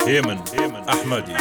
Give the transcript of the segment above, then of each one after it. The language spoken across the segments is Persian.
هيمن أحمدي.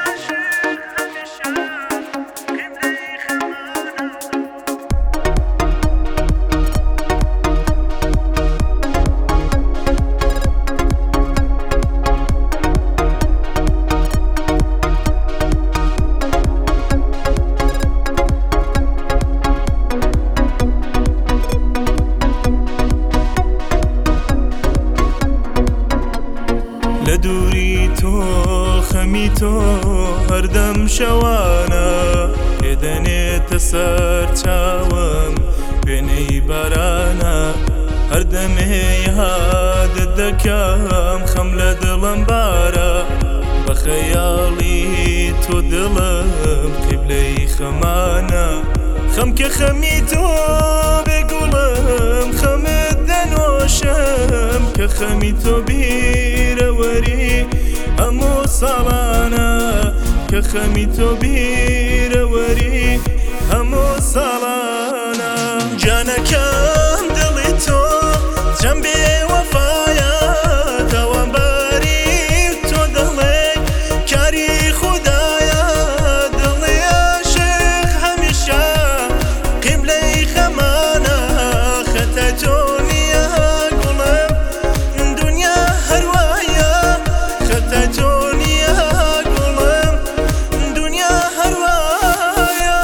لدوری تو خەمی تۆ هەردەم شەوانە پێدەنێتە سەر چاوم وێنەی بارانە هەردەمێ یادت دەکەم خەم لە دڵم بارە بە خەیاڵی تۆ دڵم قیبلەی خەمانە خەم کە خەمی تۆ بێگوڵم خەمت دەنۆشم کە خەمی تۆ بیرەوەری هەموو ساڵانە کە خەمی تۆ بیرەوەری هەموو ساڵانە جانەکەم دڵی تۆ جەم بێوەفایە تاوانباری تۆ دڵێ کاری خودایە دڵێ عاشق هەمیشە قیبلەی خەمانە خەتە تۆ نییە گوڵم دنیا هەروایە خەتە تۆ نییە گوڵم دنیا هەروایە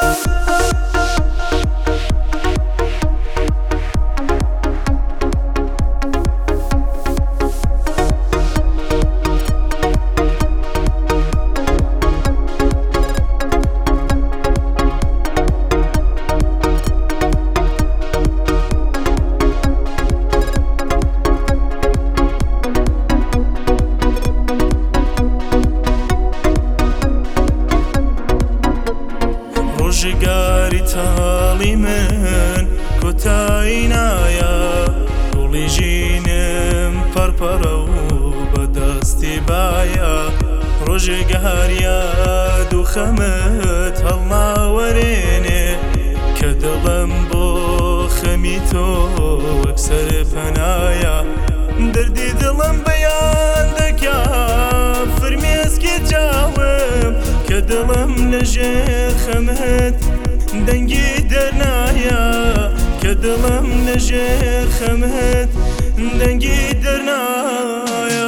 ڕۆژگاری تاڵی من کۆتایی نایە گوڵی ژینم پەرپەرە و بەدەستی بایە ڕۆژگاریە دوو خەمت هەڵناوەرێنێ کە دڵم بۆ خەمی تۆ وەک سەرپەنایە دەردی دڵم بەیان دەکا فرمێسکی چاوم کە دڵم لەژێر خەمت دەنگی دەرنایە کە دڵم لەژێر خەمت دەنگی دەرنایە